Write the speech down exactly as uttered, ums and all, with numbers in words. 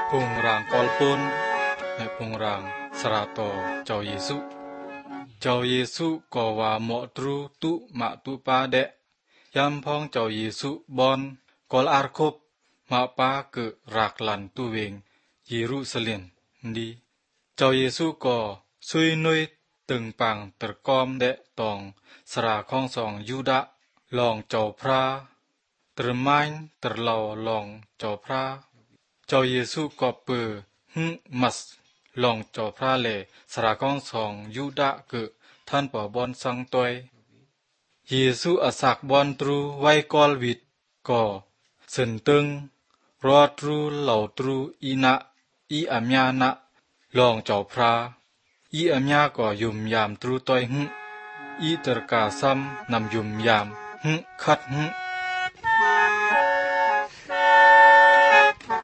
พงรางกอลปนและพงรางสระโตเจ้าเยซูเจ้าเยซูก็ว่าหมอตรูตุมะตุปาเดะยำพองเจ้าเยซูบอนกอลอาร์คบมาปาเกรักลันตุเวงเยรูซาเล็มดีเจ้าเยซูก็ซุยนุยตึงปังตะกอมเดะตองสระของสองยูดาลองเจ้าพระตรมายตรลาวลองเจ้าพระเจ้าเยซูก็เปิหึมัสลองเจ้าพระเลสระของสองยูดาเกท่านปอบอนสังตอยเยซูอาศักบอนตรูไว้กอลวิดก็เสินตึงรอตรูเหล่าตรูอีนะอีอัมยานะลองเจ้าพระอีอัมยาก็ยุมยามตรูตอยหึอีตรกาซ้ำนำยุมยามหึคัดหึ